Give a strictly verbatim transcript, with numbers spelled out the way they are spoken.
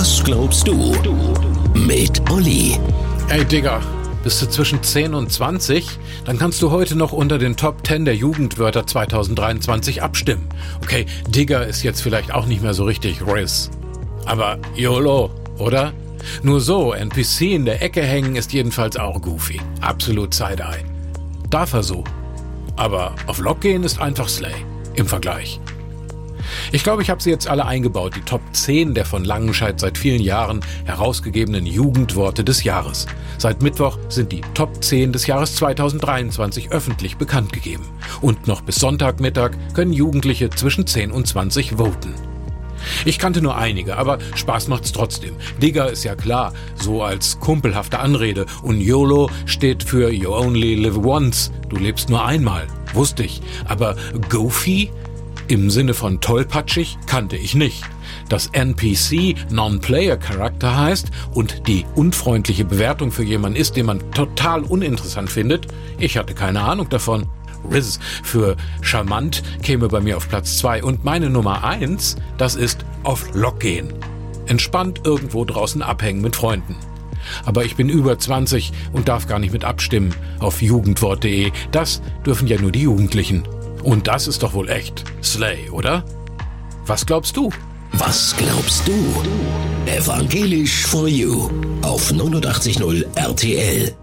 Was glaubst du? Mit Olli. Ey Digga, bist du zwischen zehn und zwanzig? Dann kannst du heute noch unter den Top zehn der Jugendwörter zwanzig dreiundzwanzig abstimmen. Okay, Digga ist jetzt vielleicht auch nicht mehr so richtig Riz. Aber YOLO, oder? Nur so, N P C in der Ecke hängen ist jedenfalls auch goofy. Absolut Side-Eye. Darf er so. Aber auf Lock gehen ist einfach Slay. Im Vergleich. Ich glaube, ich habe sie jetzt alle eingebaut, die Top zehn der von Langenscheidt seit vielen Jahren herausgegebenen Jugendworte des Jahres. Seit Mittwoch sind die Top zehn des Jahres zwanzig dreiundzwanzig öffentlich bekannt gegeben. Und noch bis Sonntagmittag können Jugendliche zwischen zehn und zwanzig voten. Ich kannte nur einige, aber Spaß macht's trotzdem. Digga ist ja klar, so als kumpelhafte Anrede. Und YOLO steht für You Only Live Once. Du lebst nur einmal. Wusste ich. Aber Goofy? Im Sinne von tollpatschig kannte ich nicht. Dass N P C Non-Player-Charakter heißt und die unfreundliche Bewertung für jemanden ist, den man total uninteressant findet, ich hatte keine Ahnung davon. Riz für charmant käme bei mir auf Platz zwei und meine Nummer eins, das ist auf Lock gehen. Entspannt irgendwo draußen abhängen mit Freunden. Aber ich bin über zwanzig und darf gar nicht mit abstimmen auf jugendwort punkt de. Das dürfen ja nur die Jugendlichen. Und das ist doch wohl echt Slay, oder? Was glaubst du? Was glaubst du? Evangelisch for You auf neunundachtzig Komma null R T L.